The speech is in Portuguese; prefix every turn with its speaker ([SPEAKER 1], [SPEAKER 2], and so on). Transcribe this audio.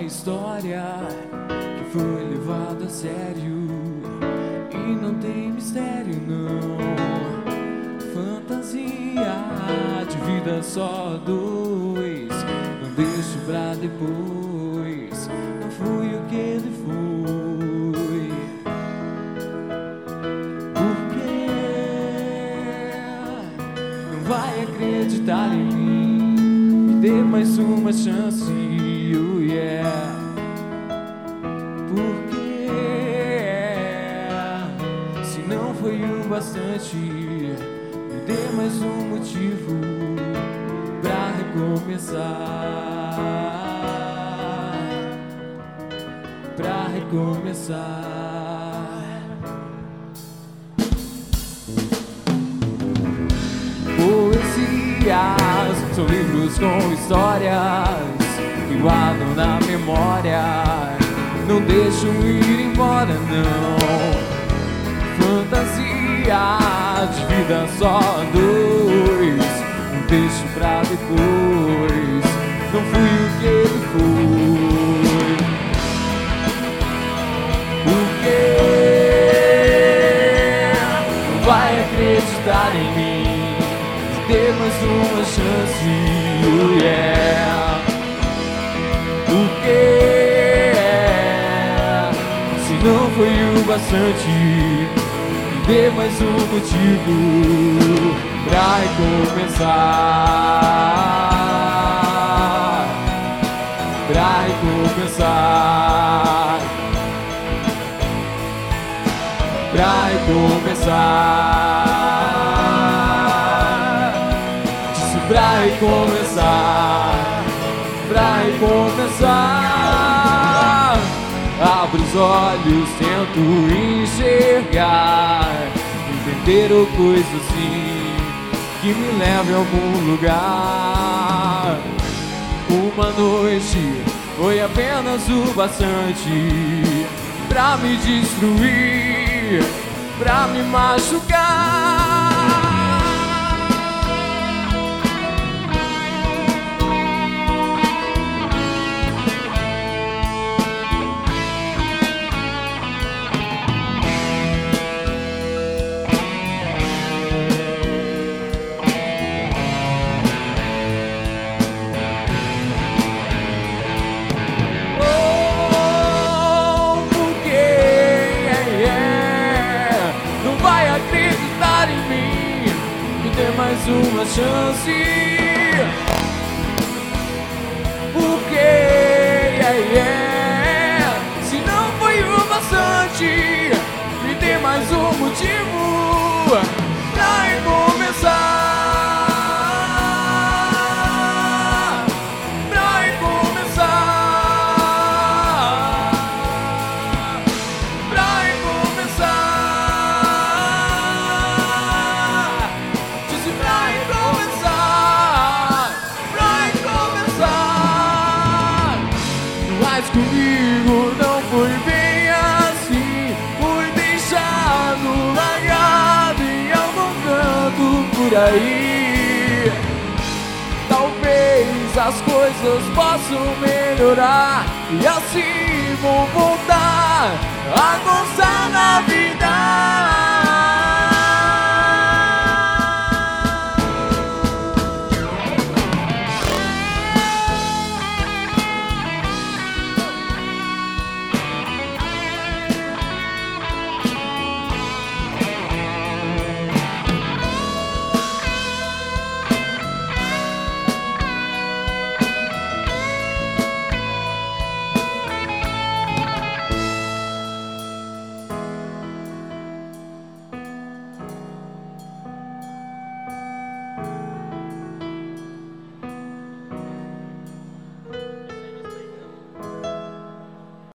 [SPEAKER 1] história que foi levada a sério e não tem mistério não. Fantasia de vida só dois, não deixo pra depois. Não fui o que ele foi. Por quê? Não vai acreditar em mim? Me dê mais uma chance, oh yeah. Por quê? Se não foi o bastante, me dê mais um motivo pra recomeçar. Pra recomeçar. Poesias são livros com histórias que guardam na memória, não deixam ir embora não. Fantasia de vida só dois, não deixo pra depois. Não fui o que ele foi. Por quê? Não vai acreditar em mim? Dê mais uma chance, oh yeah. Por quê? Se não foi o bastante, me dê mais um motivo pra recomeçar. Pra recomeçar. Pra recomeçar. Disse pra recomeçar. Pra recomeçar. Abro os olhos, tento enxergar, entender ou coisa assim que me leve a algum lugar. Uma noite foi apenas o bastante pra me destruir, pra me machucar. Mais uma chance. Porque se não foi o bastante, me dê mais um motivo pra recomeçar. Pra recomeçar. Pra recomeçar. Comigo não foi bem assim, fui deixado largado em algum canto por aí. Talvez as coisas possam melhorar e assim vou voltar a gostar.